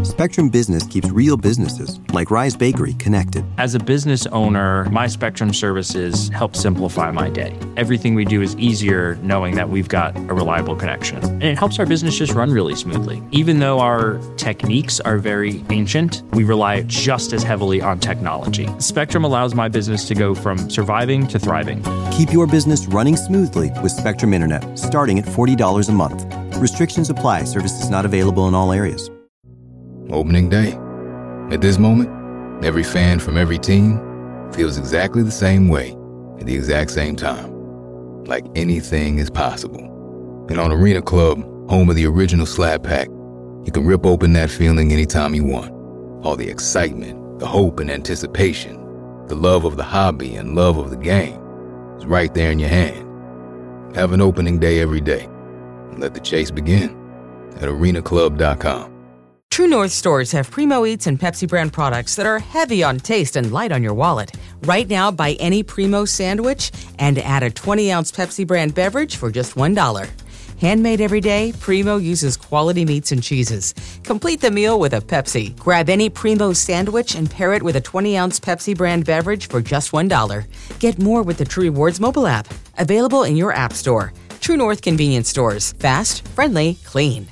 Spectrum Business keeps real businesses, like Rise Bakery, connected. As a business owner, my Spectrum services help simplify my day. Everything we do is easier knowing that we've got a reliable connection. And it helps our business just run really smoothly. Even though our techniques are very ancient, we rely just as heavily on technology. Spectrum allows my business to go from surviving to thriving. Keep your business running smoothly with Spectrum Internet, starting at $40 a month. Restrictions apply. Services not available in all areas. Opening day. At this moment, every fan from every team feels exactly the same way at the exact same time. Like anything is possible. And on Arena Club, home of the original Slab Pack, you can rip open that feeling anytime you want. All the excitement, the hope and anticipation, the love of the hobby and love of the game is right there in your hand. Have an opening day every day. And let the chase begin at arenaclub.com. True North stores have Primo Eats and Pepsi brand products that are heavy on taste and light on your wallet. Right now, buy any Primo sandwich and add a 20-ounce Pepsi brand beverage for just $1. Handmade every day, Primo uses quality meats and cheeses. Complete the meal with a Pepsi. Grab any Primo sandwich and pair it with a 20-ounce Pepsi brand beverage for just $1. Get more with the True Rewards mobile app. Available in your app store. True North convenience stores. Fast, friendly, clean.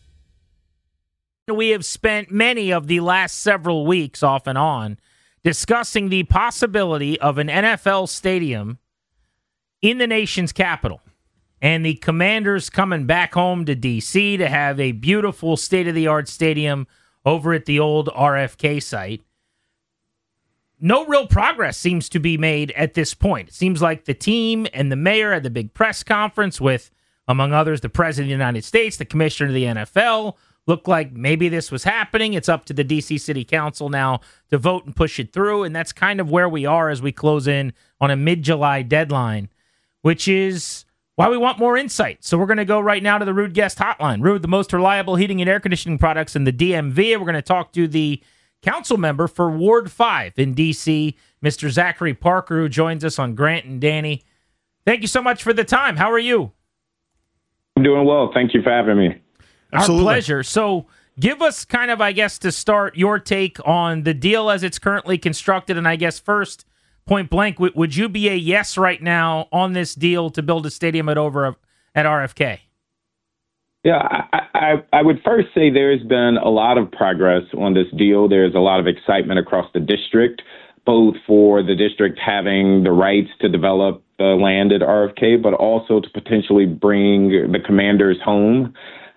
We have spent many of the last several weeks off and on discussing the possibility of an NFL stadium in the nation's capital. And the Commanders coming back home to D.C. to have a beautiful state-of-the-art stadium over at the old RFK site. No real progress seems to be made at this point. It seems like the team and the mayor had the big press conference with, among others, the President of the United States, the Commissioner of the NFL. Looked like maybe this was happening. It's up to the D.C. City Council now to vote and push it through, and that's kind of where we are as we close in on a mid-July deadline, which is why we want more insight. So we're going to go right now to the Ruud Guest Hotline. Ruud, the most reliable heating and air conditioning products in the DMV. We're going to talk to the council member for Ward 5 in D.C., Mr. Zachary Parker, who joins us on Grant and Danny. Thank you so much for the time. How are you? I'm doing well. Thank you for having me. Absolutely. Our pleasure. So give us kind of, I guess, to start, your take on the deal as it's currently constructed. And I guess first, point blank, would you be a yes right now on this deal to build a stadium at RFK? Yeah, I would first say there's been a lot of progress on this deal. There's a lot of excitement across the district, both for the district having the rights to develop the land at RFK, but also to potentially bring the Commanders home.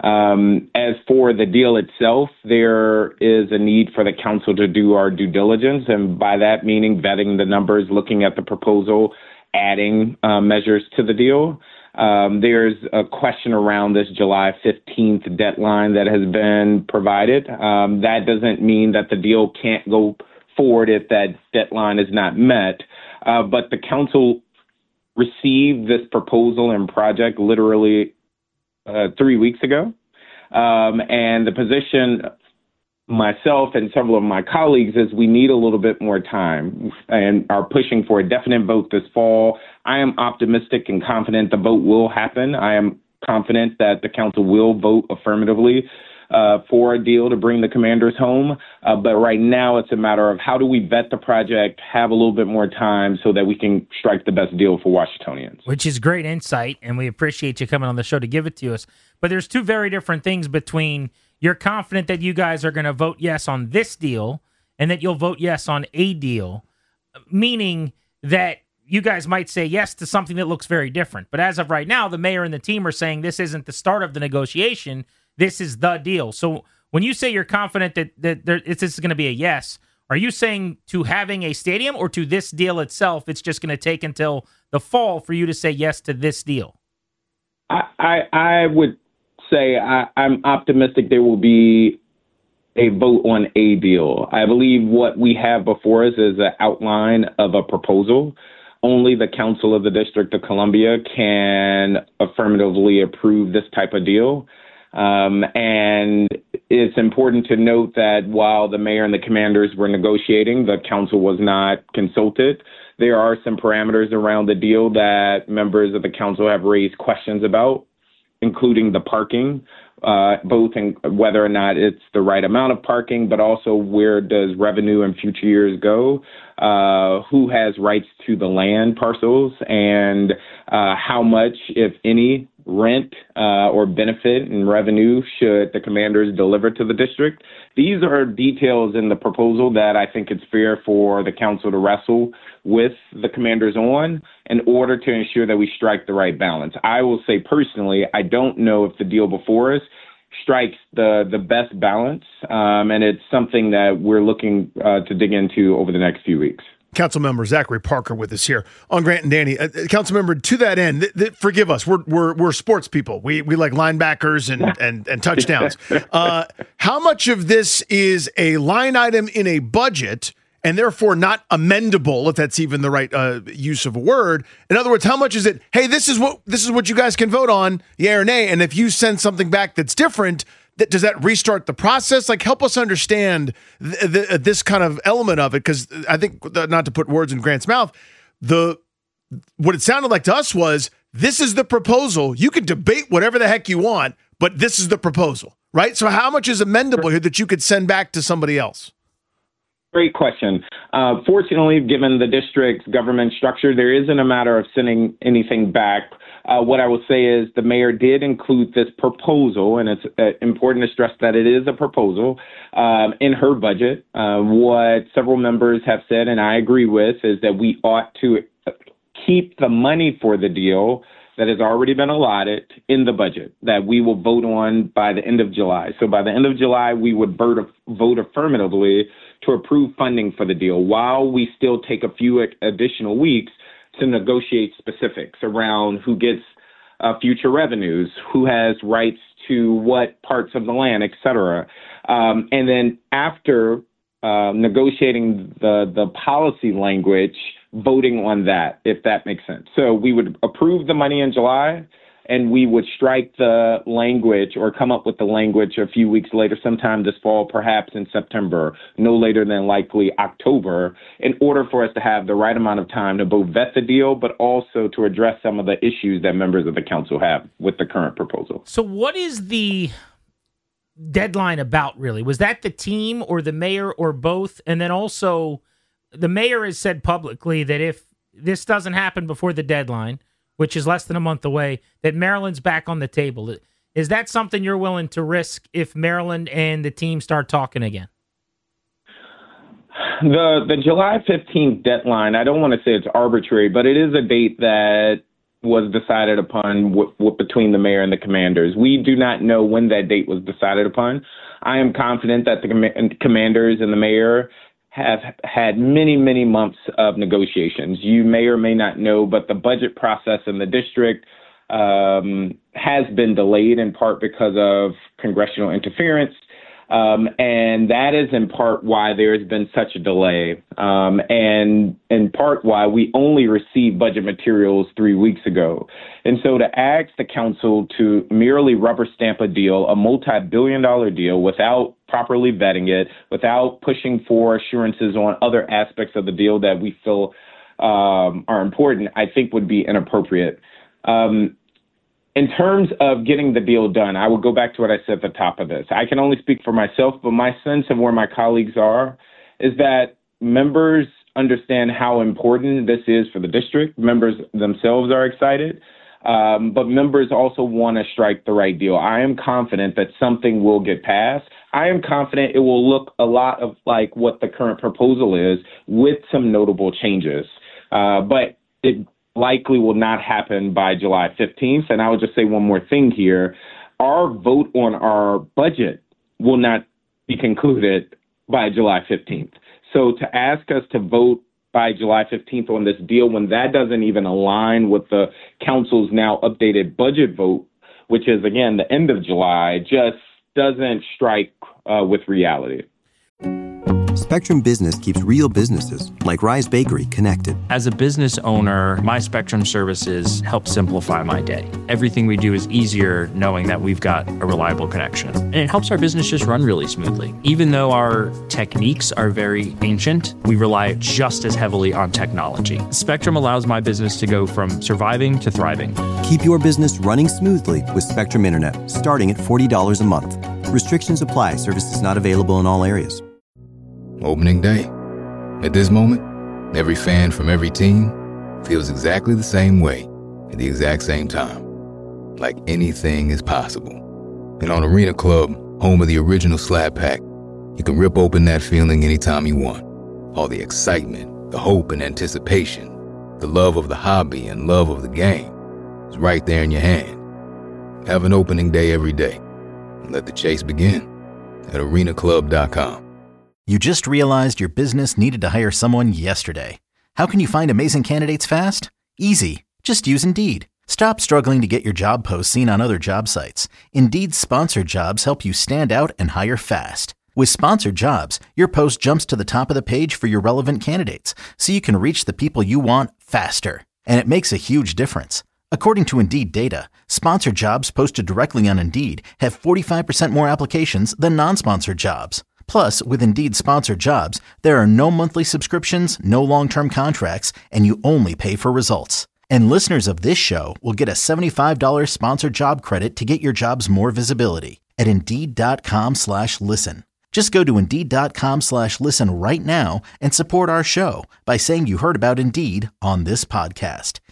As for the deal itself, there is a need for the council to do our due diligence, and by that meaning vetting the numbers, looking at the proposal, adding measures to the deal. There's a question around this July 15th deadline that has been provided. That doesn't mean that the deal can't go forward if that deadline is not met, but the council received this proposal and project literally 3 weeks ago. And the position, myself and several of my colleagues, is we need a little bit more time and are pushing for a definite vote this fall. I am optimistic and confident the vote will happen. I am confident that the council will vote affirmatively for a deal to bring the Commanders home. But right now it's a matter of how do we vet the project, have a little bit more time so that we can strike the best deal for Washingtonians. Which is great insight, and we appreciate you coming on the show to give it to us. But there's two very different things between you're confident that you guys are going to vote yes on this deal and that you'll vote yes on a deal, meaning that you guys might say yes to something that looks very different. But as of right now, the mayor and the team are saying this isn't the start of the negotiation. This is the deal. So when you say you're confident that this is going to be a yes, are you saying to having a stadium or to this deal itself, it's just going to take until the fall for you to say yes to this deal? I would say I'm optimistic there will be a vote on a deal. I believe what we have before us is an outline of a proposal. Only the Council of the District of Columbia can affirmatively approve this type of deal. And it's important to note that while the mayor and the Commanders were negotiating, the council was not consulted. There are some parameters around the deal that members of the council have raised questions about, including the parking. both in whether or not it's the right amount of parking, but also where does revenue in future years go, who has rights to the land parcels, and how much, if any, rent or benefit and revenue should the Commanders deliver to the district. These are details in the proposal that I think it's fair for the council to wrestle with the Commanders on in order to ensure that we strike the right balance. I will say personally, I don't know if the deal before us strikes the best balance, and it's something that we're looking to dig into over the next few weeks. Councilmember Zachary Parker with us here on Grant and Danny. Councilmember, to that end, forgive us, we're sports people. We like linebackers and touchdowns. How much of this is a line item in a budget and therefore not amendable, if that's even the right use of a word? In other words, how much is it, hey, this is what you guys can vote on, yeah or nay, and if you send something back that's different, does that restart the process? Like, help us understand this kind of element of it, because I think, not to put words in Grant's mouth, what it sounded like to us was, this is the proposal. You can debate whatever the heck you want, but this is the proposal, right? So how much is amendable here that you could send back to somebody else? Great question. Fortunately, given the district's government structure, there isn't a matter of sending anything back. What I will say is the mayor did include this proposal, and it's important to stress that it is a proposal, in her budget. What several members have said, and I agree with, is that we ought to keep the money for the deal that has already been allotted in the budget that we will vote on by the end of July. So by the end of July, we would vote affirmatively to approve funding for the deal, while we still take a few additional weeks to negotiate specifics around who gets future revenues, who has rights to what parts of the land, et cetera. And then after negotiating the policy language, voting on that, if that makes sense. So we would approve the money in July, and we would strike the language or come up with the language a few weeks later, sometime this fall, perhaps in September, no later than likely October, in order for us to have the right amount of time to both vet the deal, but also to address some of the issues that members of the council have with the current proposal. So what is the deadline about, really? Was that the team or the mayor or both? And then also, the mayor has said publicly that if this doesn't happen before the deadline, which is less than a month away, that Maryland's back on the table. Is that something you're willing to risk if Maryland and the team start talking again? The July 15th deadline, I don't want to say it's arbitrary, but it is a date that was decided upon between the mayor and the Commanders. We do not know when that date was decided upon. I am confident that the Commanders and the mayor have had many, many months of negotiations. You may or may not know, but the budget process in the district has been delayed in part because of congressional interference. And that is in part why there has been such a delay, and in part why we only received budget materials 3 weeks ago. And so to ask the council to merely rubber stamp a deal, a multi-billion-dollar deal, without properly vetting it, without pushing for assurances on other aspects of the deal that we feel are important, I think would be inappropriate. In terms of getting the deal done, I will go back to what I said at the top of this. I can only speak for myself, but my sense of where my colleagues are is that members understand how important this is for the district. Members themselves are excited, but members also want to strike the right deal. I am confident that something will get passed. I am confident it will look a lot of like what the current proposal is, with some notable changes. But it likely will not happen by July 15th. And I would just say one more thing here. Our vote on our budget will not be concluded by July 15th. So to ask us to vote by July 15th on this deal, when that doesn't even align with the council's now updated budget vote, which is, again, the end of July, just doesn't strike with reality. Spectrum Business keeps real businesses, like Rise Bakery, connected. As a business owner, my Spectrum services help simplify my day. Everything we do is easier knowing that we've got a reliable connection. And it helps our business just run really smoothly. Even though our techniques are very ancient, we rely just as heavily on technology. Spectrum allows my business to go from surviving to thriving. Keep your business running smoothly with Spectrum Internet, starting at $40 a month. Restrictions apply. Services not available in all areas. Opening day. At this moment, every fan from every team feels exactly the same way at the exact same time. Like anything is possible. And on Arena Club, home of the original Slab Pack, you can rip open that feeling anytime you want. All the excitement, the hope and anticipation, the love of the hobby and love of the game is right there in your hand. Have an opening day every day. And let the chase begin at arenaclub.com. You just realized your business needed to hire someone yesterday. How can you find amazing candidates fast? Easy. Just use Indeed. Stop struggling to get your job posts seen on other job sites. Indeed's sponsored jobs help you stand out and hire fast. With sponsored jobs, your post jumps to the top of the page for your relevant candidates, so you can reach the people you want faster. And it makes a huge difference. According to Indeed data, sponsored jobs posted directly on Indeed have 45% more applications than non-sponsored jobs. Plus, with Indeed sponsored jobs, there are no monthly subscriptions, no long-term contracts, and you only pay for results. And listeners of this show will get a $75 sponsored job credit to get your jobs more visibility at Indeed.com/listen. Just go to Indeed.com/listen right now and support our show by saying you heard about Indeed on this podcast.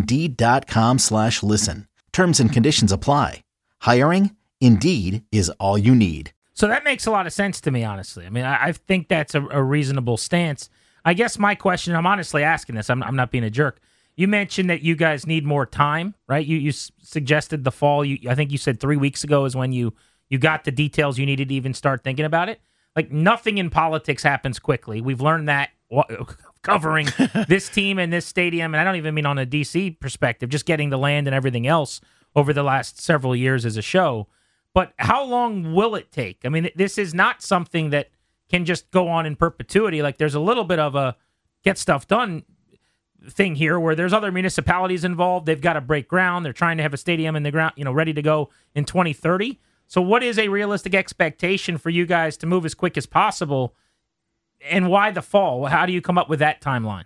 Indeed.com/listen. Terms and conditions apply. Hiring? Indeed is all you need. So that makes a lot of sense to me, honestly. I mean, I think that's a reasonable stance. I guess my question, I'm honestly asking this, I'm not being a jerk. You mentioned that you guys need more time, right? You suggested the fall. I think you said 3 weeks ago is when you got the details you needed to even start thinking about it. Like, nothing in politics happens quickly. We've learned that covering this team and this stadium, and I don't even mean on a D.C. perspective, just getting the land and everything else over the last several years as a show. But how long will it take? I mean, this is not something that can just go on in perpetuity. Like, there's a little bit of a get stuff done thing here where there's other municipalities involved. They've got to break ground. They're trying to have a stadium in the ground, ready to go in 2030. So what is a realistic expectation for you guys to move as quick as possible? And why the fall? How do you come up with that timeline?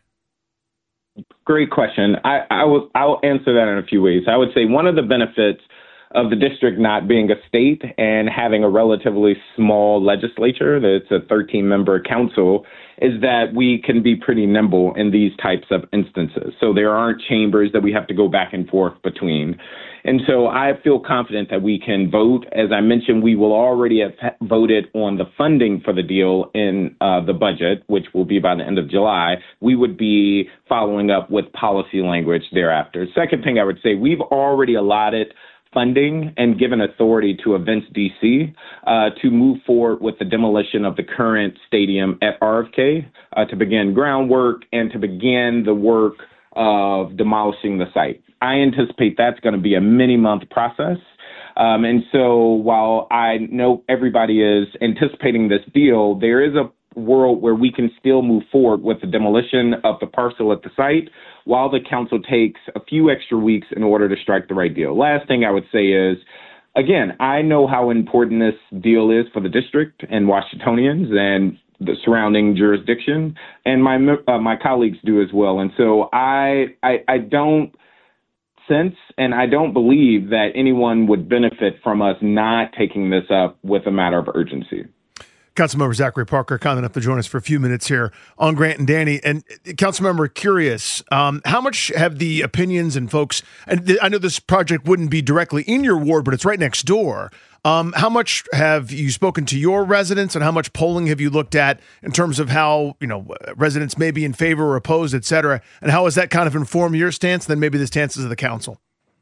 Great question. I'll answer that in a few ways. I would say one of the benefits of the district not being a state and having a relatively small legislature, that's a 13-member council, is that we can be pretty nimble in these types of instances. So there aren't chambers that we have to go back and forth between. And so I feel confident that we can vote. As I mentioned, we will already have voted on the funding for the deal in the budget, which will be by the end of July. We would be following up with policy language thereafter. Second thing I would say, we've already allotted funding and given authority to Events DC to move forward with the demolition of the current stadium at RFK to begin groundwork and to begin the work of demolishing the site. I anticipate that's going to be a many-month process. And so while I know everybody is anticipating this deal, there is a world where we can still move forward with the demolition of the parcel at the site while the council takes a few extra weeks in order to strike the right deal. Last thing I would say is, again, I know how important this deal is for the district and Washingtonians and the surrounding jurisdiction, and my colleagues do as well. And so I don't sense and I don't believe that anyone would benefit from us not taking this up with a matter of urgency. Councilmember Zachary Parker, kind enough to join us for a few minutes here on Grant and Danny. And Councilmember, curious, how much have the opinions and folks, and I know this project wouldn't be directly in your ward, but it's right next door. How much have you spoken to your residents, and how much polling have you looked at in terms of how, residents may be in favor or opposed, et cetera? And how has that kind of informed your stance, then maybe the stances of the council?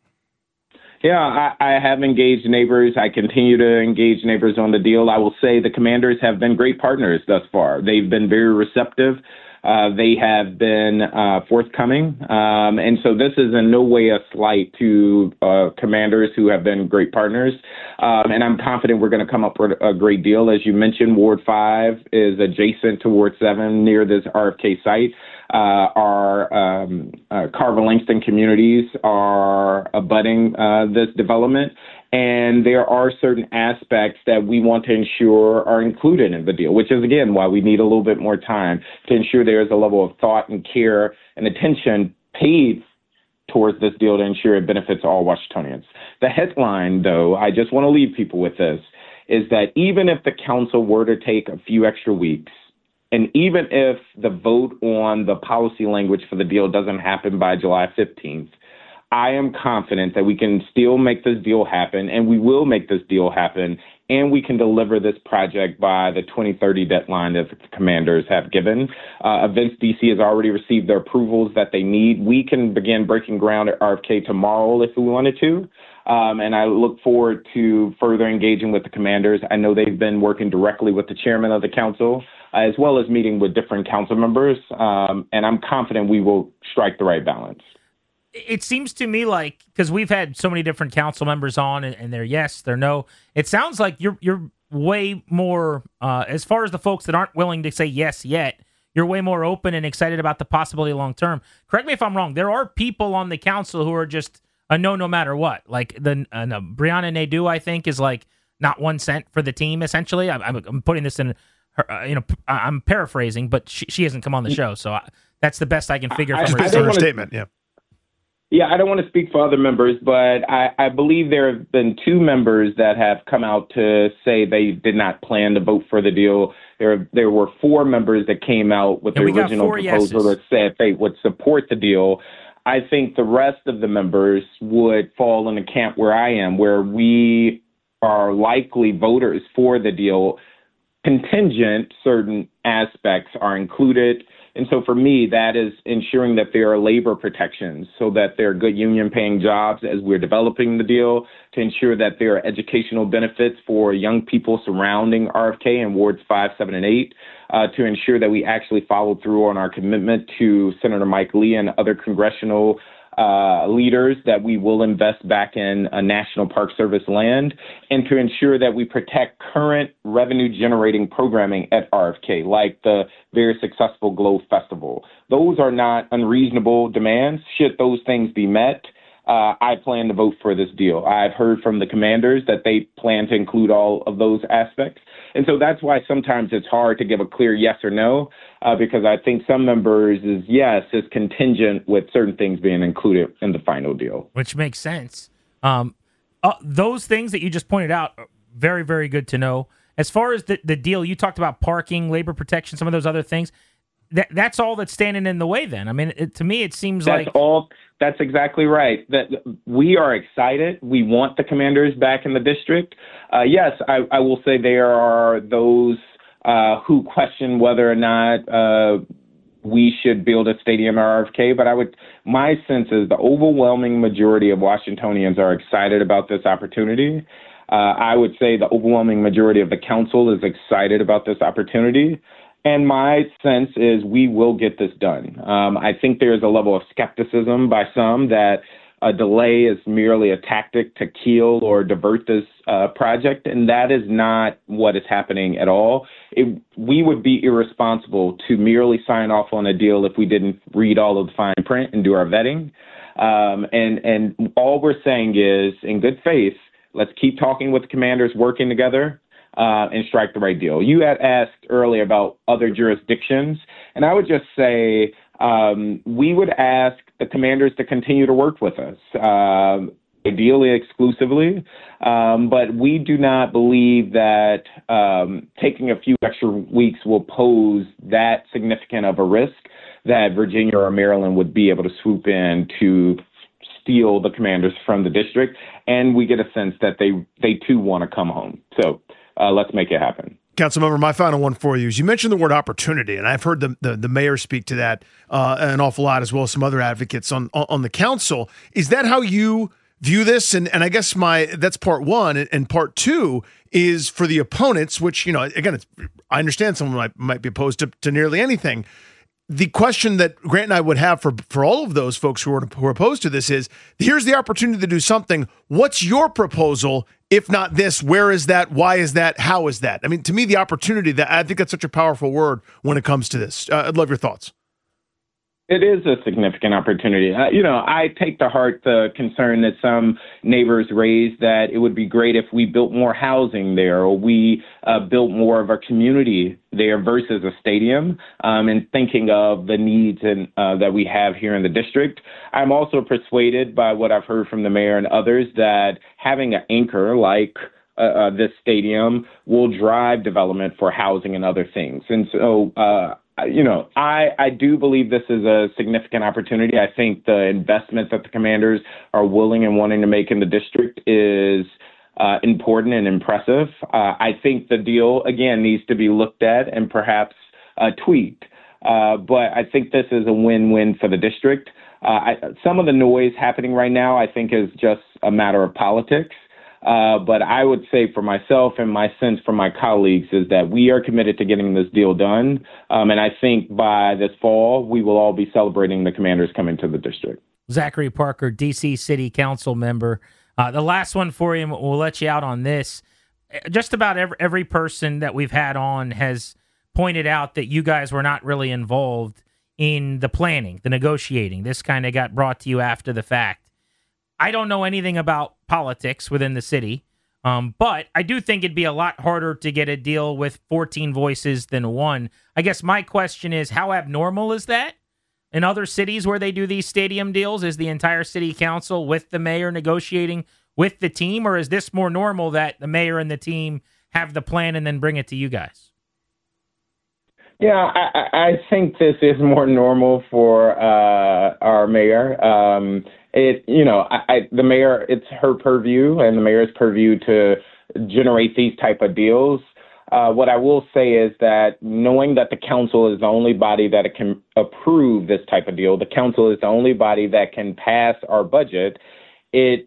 Yeah, I have engaged neighbors. I continue to engage neighbors on the deal. I will say the Commanders have been great partners thus far. They've been very receptive They have been forthcoming. And so this is in no way a slight to Commanders who have been great partners. And I'm confident we're going to come up with a great deal. As you mentioned, Ward 5 is adjacent to Ward 7 near this RFK site. Our Carver-Langston communities are abutting this development. And there are certain aspects that we want to ensure are included in the deal, which is, again, why we need a little bit more time to ensure there is a level of thought and care and attention paid towards this deal to ensure it benefits all Washingtonians. The headline, though, I just want to leave people with this, is that even if the council were to take a few extra weeks, and even if the vote on the policy language for the deal doesn't happen by July 15th, I am confident that we can still make this deal happen, and we will make this deal happen, and we can deliver this project by the 2030 deadline that the Commanders have given. Events DC has already received the approvals that they need. We can begin breaking ground at RFK tomorrow if we wanted to. And I look forward to further engaging with the Commanders. I know they've been working directly with the chairman of the council, as well as meeting with different council members. And I'm confident we will strike the right balance. It seems to me like, because we've had so many different council members on, and they're yes, they're no. It sounds like you're way more, as far as the folks that aren't willing to say yes yet, you're way more open and excited about the possibility long term. Correct me if I'm wrong. There are people on the council who are just a no matter what. Like Brianna Nadeau, I think, is like not 1 cent for the team. Essentially, I'm putting this in. I'm paraphrasing, but she hasn't come on the show, so that's the best I can figure from her statement. Yeah. Yeah, I don't want to speak for other members, but I believe there have been 2 members that have come out to say they did not plan to vote for the deal. There were 4 members that came out with the original proposal that said they would support the deal. I think the rest of the members would fall in the camp where I am, where we are likely voters for the deal. Contingent, certain aspects are included. And so for me, that is ensuring that there are labor protections so that there are good union paying jobs as we're developing the deal, to ensure that there are educational benefits for young people surrounding RFK in wards 5, 7, and 8, to ensure that we actually follow through on our commitment to Senator Mike Lee and other congressional leaders that we will invest back in a National Park Service land, and to ensure that we protect current revenue-generating programming at RFK, like the very successful Glow Festival. Those are not unreasonable demands. Should those things be met, I plan to vote for this deal. I've heard from the Commanders that they plan to include all of those aspects. And so that's why sometimes it's hard to give a clear yes or no, because I think some members' yes is contingent with certain things being included in the final deal. Which makes sense. Those things that you just pointed out are very, very good to know. As far as the deal, you talked about parking, labor protection, some of those other things. That's all that's standing in the way then. I mean, to me, it seems that's exactly right. That we are excited. We want the Commanders back in the district. Yes, I will say there are those who question whether or not we should build a stadium at RFK, but my sense is the overwhelming majority of Washingtonians are excited about this opportunity. I would say the overwhelming majority of the council is excited about this opportunity. And my sense is we will get this done. I think there's a level of skepticism by some that a delay is merely a tactic to kill or divert this project, and that is not what is happening at all. We would be irresponsible to merely sign off on a deal if we didn't read all of the fine print and do our vetting. And all we're saying is, in good faith, let's keep talking with the Commanders, working together, and strike the right deal. You had asked earlier about other jurisdictions, and I would just say we would ask the Commanders to continue to work with us, ideally exclusively, but we do not believe that taking a few extra weeks will pose that significant of a risk that Virginia or Maryland would be able to swoop in to steal the Commanders from the district, and we get a sense that they too want to come home. So let's make it happen. Councilmember, my final one for you is you mentioned the word opportunity, and I've heard the mayor speak to that an awful lot, as well as some other advocates on the council. Is that how you view this? And I guess that's part one, and part two is for the opponents, which, again, I understand someone might be opposed to nearly anything. the question that Grant and I would have for all of those folks who are opposed to this is, here's the opportunity to do something. What's your proposal? If not this, where is that? Why is that? How is that? I mean, to me, the opportunity, that I think that's such a powerful word when it comes to this. I'd love your thoughts. It is a significant opportunity. I take to heart the concern that some neighbors raised that it would be great if we built more housing there, or we built more of a community there versus a stadium, and thinking of the needs that we have here in the district. I'm also persuaded by what I've heard from the mayor and others that having an anchor like this stadium will drive development for housing and other things. And so, I do believe this is a significant opportunity. I think the investment that the Commanders are willing and wanting to make in the district is important and impressive. I think the deal, again, needs to be looked at and perhaps tweaked. But I think this is a win-win for the district. Some of the noise happening right now, I think, is just a matter of politics. But I would say for myself and my sense from my colleagues is that we are committed to getting this deal done. And I think by this fall, we will all be celebrating the Commanders coming to the district. Zachary Parker, D.C. City Council member. The last one for you, we'll let you out on this. Just about every person that we've had on has pointed out that you guys were not really involved in the planning, the negotiating. This kind of got brought to you after the fact. I don't know anything about politics within the city, but I do think it'd be a lot harder to get a deal with 14 voices than one. I guess my question is, how abnormal is that? In other cities where they do these stadium deals, is the entire city council with the mayor negotiating with the team, or is this more normal that the mayor and the team have the plan and then bring it to you guys? Yeah, I think this is more normal for our mayor. The mayor, it's her purview and the mayor's purview to generate these type of deals. What I will say is that knowing that the council is the only body that can approve this type of deal, the council is the only body that can pass our budget, it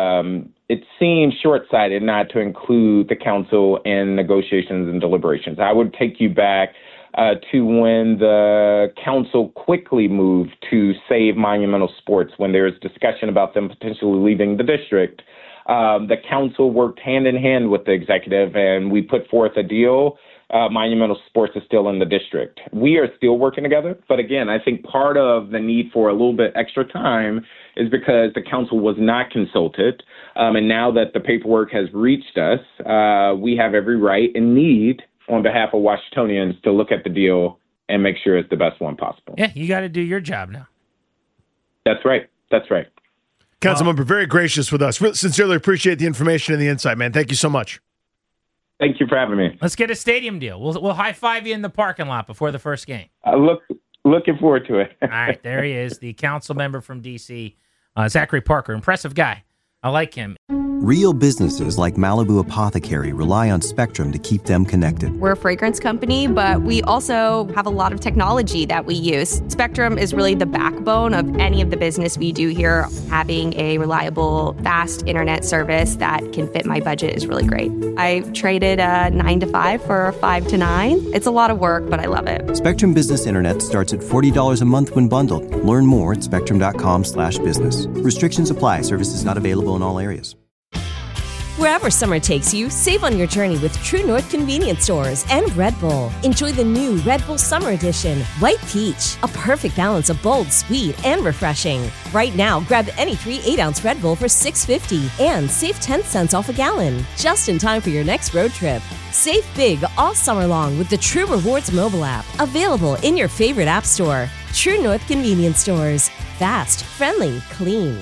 seems short-sighted not to include the council in negotiations and deliberations. I would take you back to when the council quickly moved to save Monumental Sports when there was discussion about them potentially leaving the district. The council worked hand in hand with the executive, and we put forth a deal. Monumental Sports is still in the district. We are still working together. But again, I think part of the need for a little bit extra time is because the council was not consulted. And now that the paperwork has reached us, we have every right and need on behalf of Washingtonians to look at the deal and make sure it's the best one possible. Yeah, you got to do your job now. That's right. Councilmember, very gracious with us. Sincerely appreciate the information and the insight, man. Thank you so much. Thank you for having me. Let's get a stadium deal. We'll high-five you in the parking lot before the first game. Looking forward to it. All right, there he is, the council member from D.C., Zachary Parker. Impressive guy. I like him. Real businesses like Malibu Apothecary rely on Spectrum to keep them connected. We're a fragrance company, but we also have a lot of technology that we use. Spectrum is really the backbone of any of the business we do here. Having a reliable, fast internet service that can fit my budget is really great. I traded a 9 to 5 for a 5 to 9. It's a lot of work, but I love it. Spectrum Business Internet starts at $40 a month when bundled. Learn more at spectrum.com/business. Restrictions apply. Services not available in all areas. Wherever summer takes you, save on your journey with True North Convenience Stores and Red Bull. Enjoy the new Red Bull Summer Edition, White Peach, a perfect balance of bold, sweet, and refreshing. Right now, grab any 3 8-ounce Red Bull for $6.50 and save 10 cents off a gallon. Just in time for your next road trip. Save big all summer long with the True Rewards mobile app, available in your favorite app store. True North Convenience Stores. Fast, friendly, clean.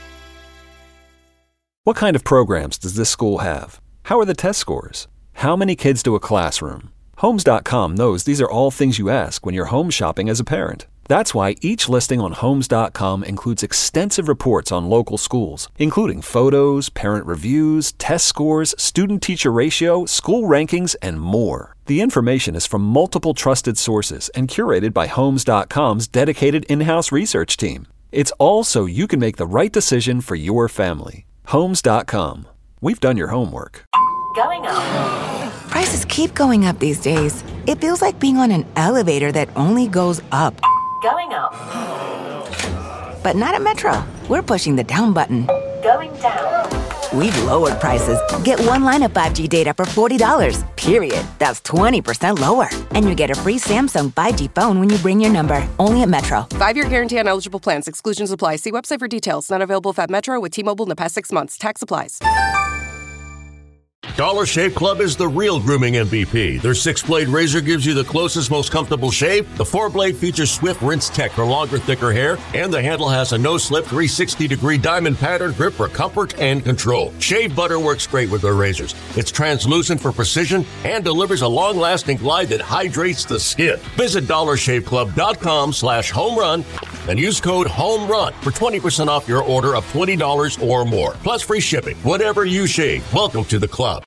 What kind of programs does this school have? How are the test scores? How many kids to a classroom? Homes.com knows these are all things you ask when you're home shopping as a parent. That's why each listing on Homes.com includes extensive reports on local schools, including photos, parent reviews, test scores, student-teacher ratio, school rankings, and more. The information is from multiple trusted sources and curated by Homes.com's dedicated in-house research team. It's all so you can make the right decision for your family. Homes.com. We've done your homework. Going up. Prices keep going up these days. It feels like being on an elevator that only goes up. Going up. But not at Metro. We're pushing the down button. Going down. We've lowered prices. Get one line of 5G data for $40, period. That's 20% lower. And you get a free Samsung 5G phone when you bring your number. Only at Metro. 5-year guarantee on eligible plans. Exclusions apply. See website for details. Not available at Metro with T-Mobile in the past 6 months. Tax applies. Dollar Shave Club is the real grooming MVP. Their 6-blade razor gives you the closest, most comfortable shave. The 4-blade features swift rinse tech for longer, thicker hair. And the handle has a no-slip 360-degree diamond pattern grip for comfort and control. Shave butter works great with their razors. It's translucent for precision and delivers a long-lasting glide that hydrates the skin. Visit DollarShaveClub.com/homerun and use code HOMERUN for 20% off your order of $20 or more. Plus free shipping. Whatever you shave, welcome to the club.